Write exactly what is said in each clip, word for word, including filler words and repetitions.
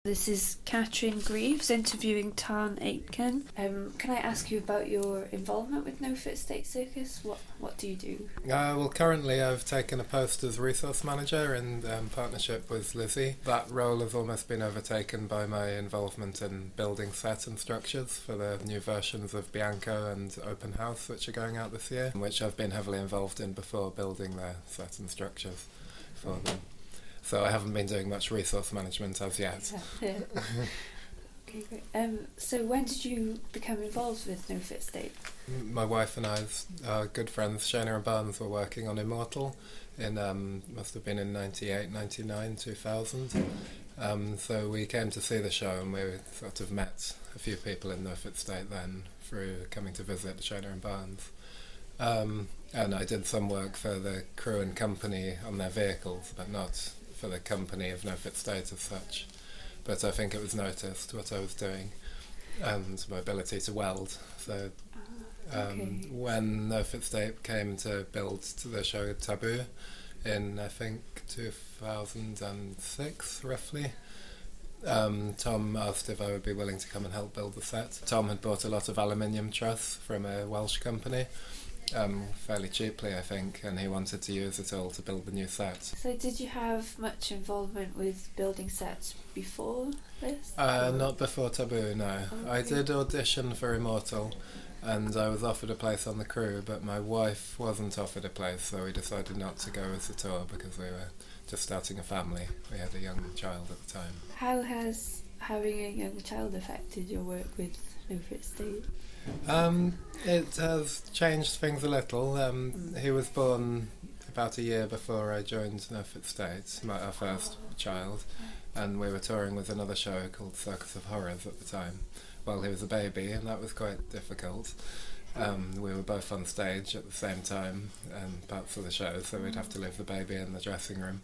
This is Catherine Greaves interviewing Tan Aitken. Um, can I ask you about your involvement with No Fit State Circus? What what do you do? Uh, well, currently I've taken a post as resource manager in um, partnership with Lizzie. That role has almost been overtaken by my involvement in building set and structures for the new versions of Bianco and Open House, which are going out this year, which I've been heavily involved in before, building their set and structures for them. So I haven't been doing much resource management as yet. Yeah. Okay, great. Um, so when did you become involved with No Fit State? My wife and I's uh, good friends, Shana and Barnes, were working on Immortal in, um, must have been in ninety-eight, ninety-nine, two thousand. Um, so we came to see the show and we sort of met a few people in No Fit State then through coming to visit Shana and Barnes. Um, and I did some work for the crew and company on their vehicles, but not for the company of No Fit State as such. But I think it was noticed what I was doing and my ability to weld. So um, okay. when No Fit State came to build to the show Taboo in, I think, two thousand six, roughly, um, Tom asked if I would be willing to come and help build the set. Tom had bought a lot of aluminium truss from a Welsh company, Um, fairly cheaply, I think, and he wanted to use it all to build the new set. So did you have much involvement with building sets before this? Uh, not before Taboo, no. Okay. I did audition for Immortal, and I was offered a place on the crew, but my wife wasn't offered a place, so we decided not to go with the tour because we were just starting a family. We had a young child at the time. How has having a young child affected your work with No Fit State? Um, it has changed things a little. Um, Mm. He was born about a year before I joined No Fit State, my, our first child, and we were touring with another show called Circus of Horrors at the time while he was a baby, and that was quite difficult. Um, we were both on stage at the same time and parts of the show, so we'd have to leave the baby in the dressing room.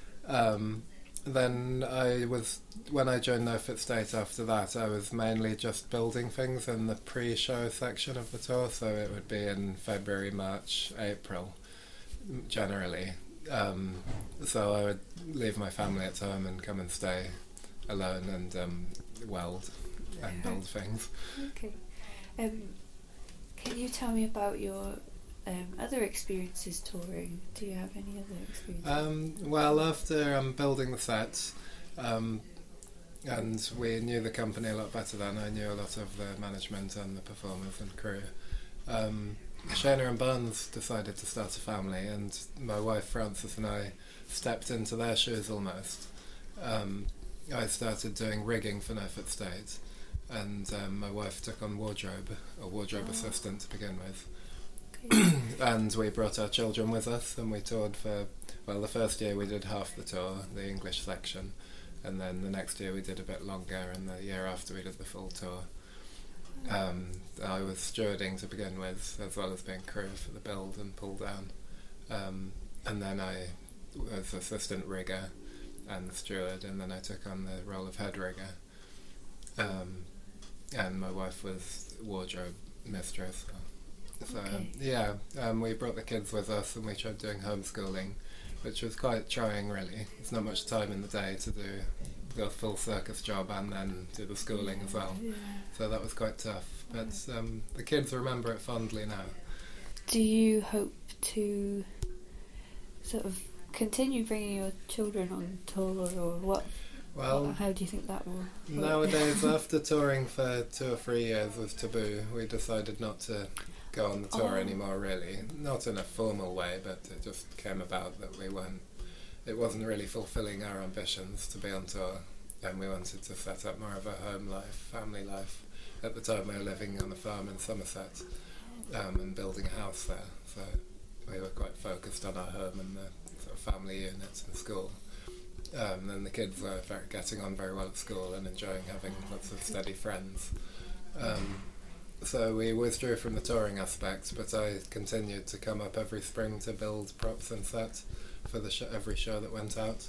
Um, Then I was, when I joined No Fit State after that, I was mainly just building things in the pre-show section of the tour, so it would be in February, March, April, generally. Um, so I would leave my family at home and come and stay alone and um, weld and build things. Okay. Um, can you tell me about your Um, other experiences touring? Do you have any other experiences? Um, well, after um, building the set, um, and we knew the company a lot better then, I knew a lot of the management and the performers and crew. Um, Shana and Barnes decided to start a family, and my wife Frances and I stepped into their shoes almost. Um, I started doing rigging for No Fit State, and um, my wife took on wardrobe, a wardrobe Oh. assistant to begin with. Okay. And we brought our children with us, and we toured for, well, the first year we did half the tour, the English section, and then the next year we did a bit longer, and the year after we did the full tour. Um, I was stewarding to begin with, as well as being crew for the build and pull down. Um, and then I was assistant rigger and steward, and then I took on the role of head rigger. Um, and my wife was wardrobe mistress. So, Okay. yeah, um, we brought the kids with us and we tried doing homeschooling, which was quite trying, really. There's not much time in the day to do the full circus job and then do the schooling as well. Yeah. So that was quite tough. But um, the kids remember it fondly now. Do you hope to sort of continue bringing your children on tour, or what? Well, what- how do you think that will work? nowadays, after touring for two or three years with Taboo, we decided not to go on the tour Oh. anymore, really. Not in a formal way, but it just came about that we weren't, it wasn't really fulfilling our ambitions to be on tour, and we wanted to set up more of a home life, family life. At the time we were living on a farm in Somerset, um, and building a house there, so we were quite focused on our home and the sort of family units and school. Um, and the kids were very, getting on very well at school and enjoying having lots of steady friends. Um, So we withdrew from the touring aspect, but I continued to come up every spring to build props and set for the sh- every show that went out.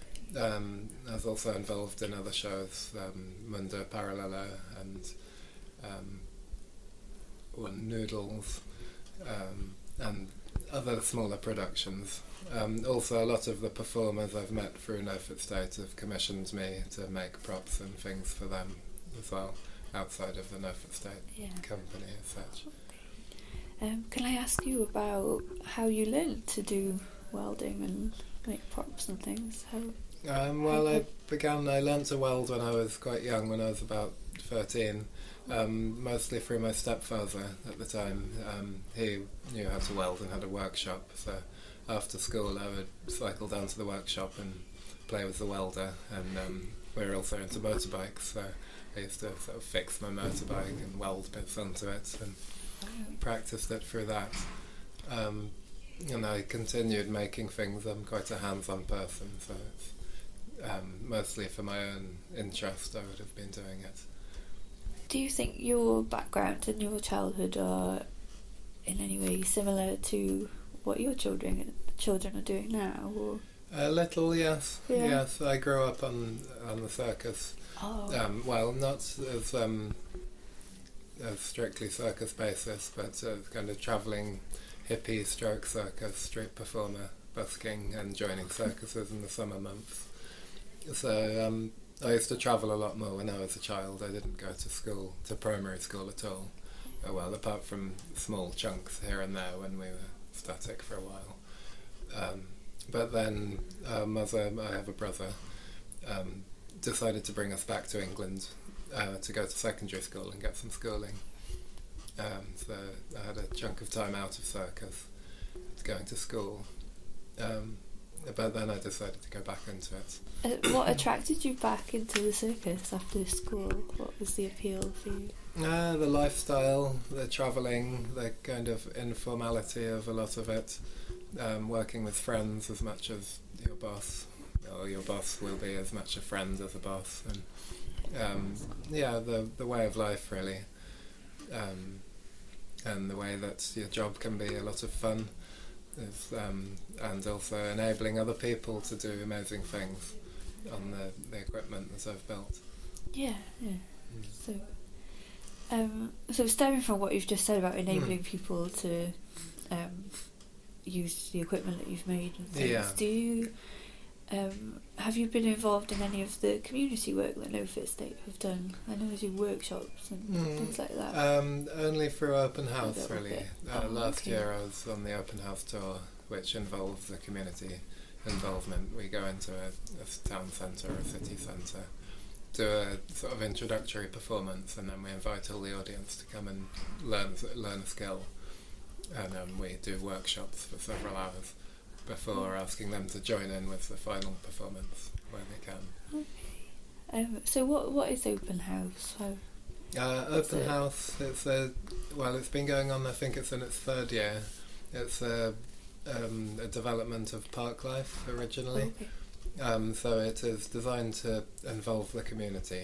Um, I was also involved in other shows, um, Mundo Parallelo and um, well, Noodles, um, and other smaller productions. Um, also, a lot of the performers I've met through No Fit State have commissioned me to make props and things for them as well, outside of the No Fit State Yeah. company as such. Um, can I ask you about how you learned to do welding and make props and things? How? Um, well, I began, I learnt to weld when I was quite young, when I was about thirteen, um, mostly through my stepfather at the time. Um, he knew how to weld and had a workshop, so after school I would cycle down to the workshop and play with the welder, and um, we were also into motorbikes, so I used to sort of fix my motorbike and weld bits onto it and practiced it through that. Um, and I continued making things. I'm quite a hands-on person, so it's um, mostly for my own interest I would have been doing it. Do you think your background and your childhood are in any way similar to what your children children are doing now? Or? A little, yes. Yeah. Yes, I grew up on on the circus. Oh. Um, well, not as um, a strictly circus basis, but a kind of travelling hippie stroke circus, street performer, busking and joining circuses in the summer months. So um, I used to travel a lot more when I was a child. I didn't go to school, to primary school at all. Oh, well, apart from small chunks here and there when we were static for a while. Um, but then um, as a, I have a brother, um, decided to bring us back to England uh, to go to secondary school and get some schooling. Um, so I had a chunk of time out of circus, going to school. Um, but then I decided to go back into it. Uh, what attracted you back into the circus after school? What was the appeal for you? Uh, the lifestyle, the travelling, the kind of informality of a lot of it, um, working with friends as much as your boss, or your boss will be as much a friend as a boss, and um, yeah, the the way of life really, um, and the way that your job can be a lot of fun, is, um, and also enabling other people to do amazing things on the, the equipment that I've built. Yeah, yeah. Mm. So, um, so stemming from what you've just said about enabling Mm. people to um, use the equipment that you've made and things, Yeah. do you um, have you been involved in any of the community work that No Fit State have done? I know you do workshops and Mm. things like that. Um, only through open house, little really. bit. Uh, Oh, last okay. year I was on the open house tour, which involves the community involvement. We go into a, a town centre or a city centre, do a sort of introductory performance, and then we invite all the audience to come and learn learn a skill. And um, we do workshops for several hours before asking them to join in with the final performance where they can. Um, so what what is open house? How, Uh, What's open it? house. It's a well. It's been going on. I think it's in its third year. It's a, um, a development of Parklife originally. okay. Um, so it is designed to involve the community.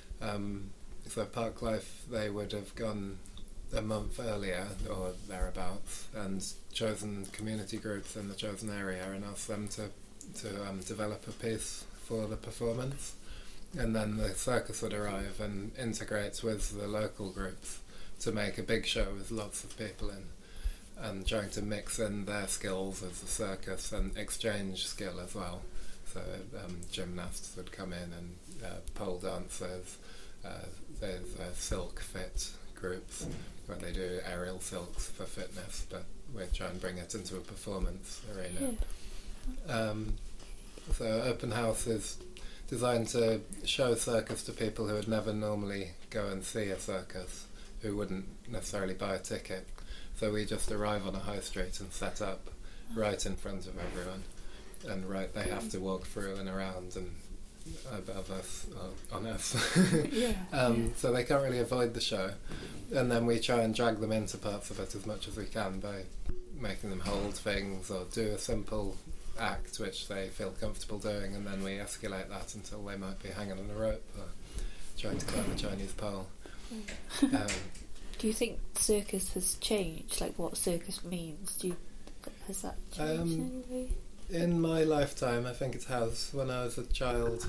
Um, so Parklife, they would have gone a month earlier or thereabouts and chosen community groups in the chosen area and asked them to to um, develop a piece for the performance. And then the circus would arrive and integrate with the local groups to make a big show with lots of people in, and trying to mix in their skills as a circus and exchange skill as well. So um, gymnasts would come in and uh, pole dancers, uh, there's uh, silk fit groups where they do aerial silks for fitness, but we try and bring it into a performance arena. Yeah. Um, so open house is designed to show circus to people who would never normally go and see a circus, who wouldn't necessarily buy a ticket. So we just arrive on a high street and set up right in front of everyone, and right they have to walk through and around and above us, or on us. Yeah, um, yeah. So they can't really avoid the show, and then we try and drag them into parts of it as much as we can by making them hold things or do a simple act which they feel comfortable doing, and then we escalate that until they might be hanging on a rope or trying to climb a Chinese pole. Um, Do you think circus has changed? Like what circus means? Do you, has that changed Um, in any way? in my lifetime, I think it has. When I was a child,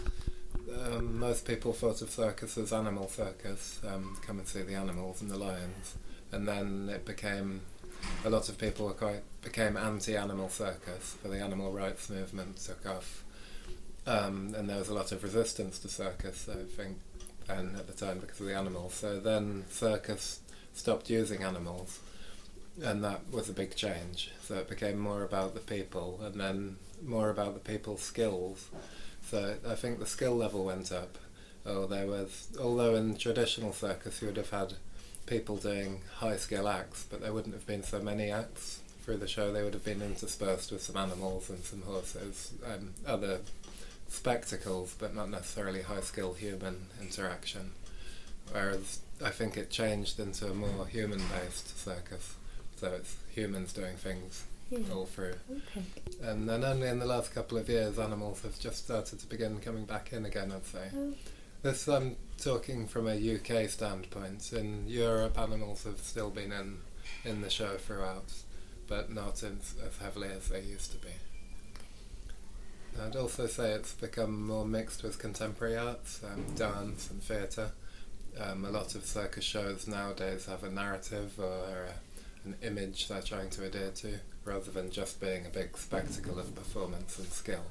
um, most people thought of circus as animal circus, um, come and see the animals and the lions, and then it became a lot of people were quite became anti-animal circus, so the animal rights movement took off, um, and there was a lot of resistance to circus, I think, and at the time because of the animals. So then circus stopped using animals, and that was a big change. So it became more about the people, and then more about the people's skills. So I think the skill level went up. Oh, there was, although in traditional circus you would have had people doing high skill acts, but there wouldn't have been so many acts through the show. They would have been interspersed with some animals and some horses and other spectacles, but not necessarily high skill human interaction. Whereas I think it changed into a more human based circus. So it's humans doing things yeah. all through. Okay. And then only in the last couple of years animals have just started to begin coming back in again, I'd say. Oh. This I'm talking from a U K standpoint. In Europe animals have still been in, in the show throughout, but not as, as heavily as they used to be. I'd also say it's become more mixed with contemporary arts, um, dance and theatre. Um, a lot of circus shows nowadays have a narrative or a an image they're trying to adhere to, rather than just being a big spectacle of performance and skill.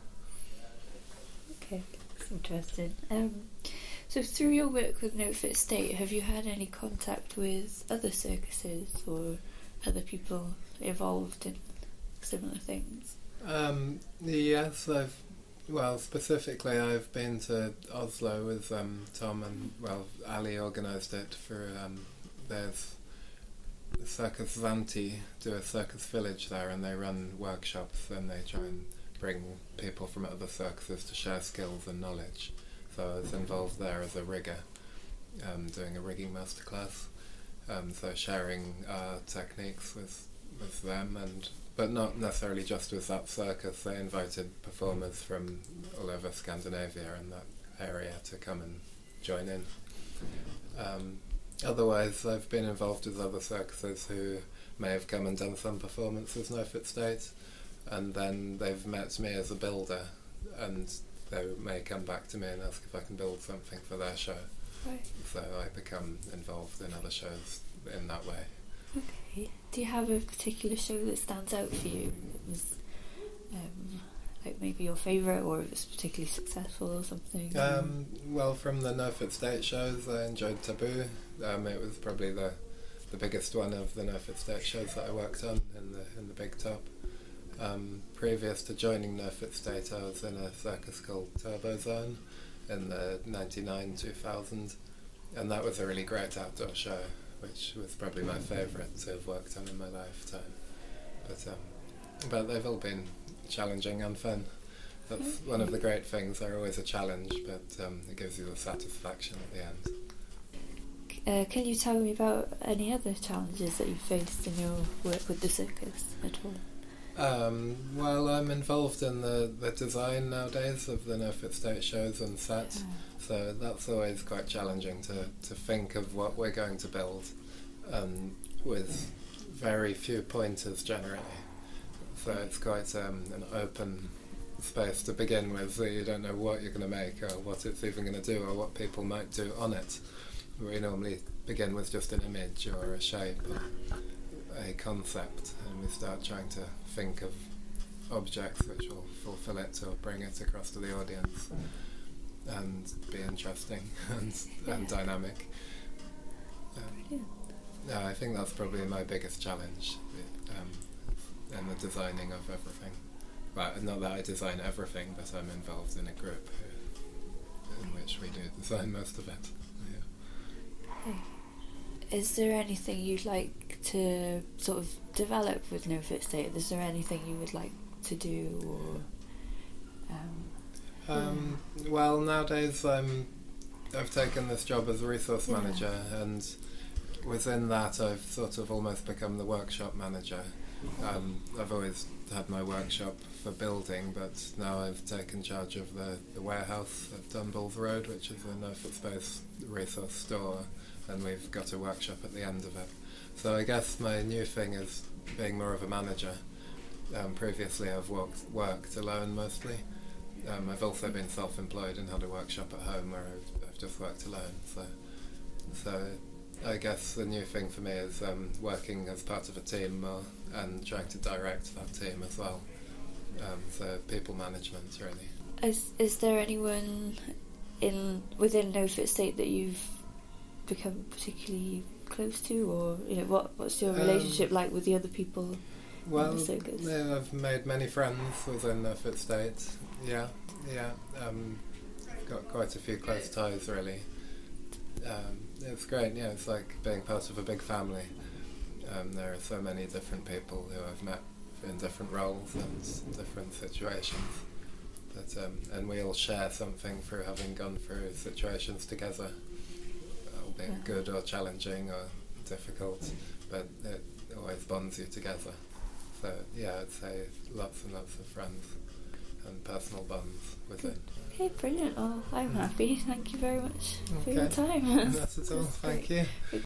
Okay, that's interesting. Um, so through your work with No Fit State, have you had any contact with other circuses or other people involved in similar things? Um, yes, I've, well, specifically I've been to Oslo with um, Tom and, well, Ali organised it for, um, there's Circus Zanti do a circus village there, and they run workshops and they try and bring people from other circuses to share skills and knowledge. So I was involved there as a rigger, um, doing a rigging masterclass. Um, so sharing uh, techniques with with them, and but not necessarily just with that circus. They invited performers from all over Scandinavia and that area to come and join in. Um, Otherwise, I've been involved with other circuses who may have come and done some performance with No Fit State, and then they've met me as a builder, and they may come back to me and ask if I can build something for their show. Right. So I become involved in other shows in that way. Okay. Do you have a particular show that stands out for you? That was, um, like maybe your favourite, or it was particularly successful or something? Um, well, from the No Fit State shows, I enjoyed Taboo. Um, it was probably the the biggest one of the No Fit State shows that I worked on in the in the Big Top. Um, previous to joining No Fit State, I was in a circus called Turbo Zone in the ninety-nine two thousand, and that was a really great outdoor show, which was probably my favourite to have worked on in my lifetime. But um, but they've all been challenging and fun. That's okay. One of the great things. They're always a challenge, but um, it gives you the satisfaction at the end. Uh, can you tell me about any other challenges that you faced in your work with the circus at all? Um, well, I'm involved in the, the design nowadays of the No Fit State shows and sets, yeah. So that's always quite challenging to, to think of what we're going to build, um, with very few pointers generally. So it's quite um, an open space to begin with, so you don't know what you're going to make or what it's even going to do or what people might do on it. We normally begin with just an image or a shape or a concept, and we start trying to think of objects which will fulfill it or bring it across to the audience and be interesting and, and dynamic. Um, yeah, I think that's probably my biggest challenge um, in the designing of everything. Well, not that I design everything, but I'm involved in a group who, in which we do design most of it. Is there anything you'd like to sort of develop with No Fit State? Is there anything you would like to do, or? Um, um, yeah. Well, nowadays I'm, I've taken this job as a resource yeah. manager, and within that I've sort of almost become the workshop manager. Um, I've always had my workshop for building, but now I've taken charge of the, the warehouse at Dunballs Road, which is a No Fit Space resource store, and we've got a workshop at the end of it. So I guess my new thing is being more of a manager. Um, previously I've worked, worked alone mostly. Um, I've also been self-employed and had a workshop at home where I've, I've just worked alone. So, so I guess the new thing for me is um, working as part of a team more and trying to direct that team as well. Um, so people management, really. Is is there anyone in within No Fit State that you've become particularly close to, or you know, what what's your relationship um, like with the other people? Well, in the circus? Yeah, I've made many friends within No Fit State. Yeah, yeah. Um, got quite a few close ties, really. Um, it's great. Yeah, it's like being part of a big family. Um, there are so many different people who I've met in different roles and different situations. But, um, and we all share something through having gone through situations together, albeit yeah. good or challenging or difficult, but it always bonds you together. So yeah, I'd say lots and lots of friends and personal bonds with it. Okay, brilliant. Oh, I'm happy. Thank you very much okay. for your time. That's it all. Thank you.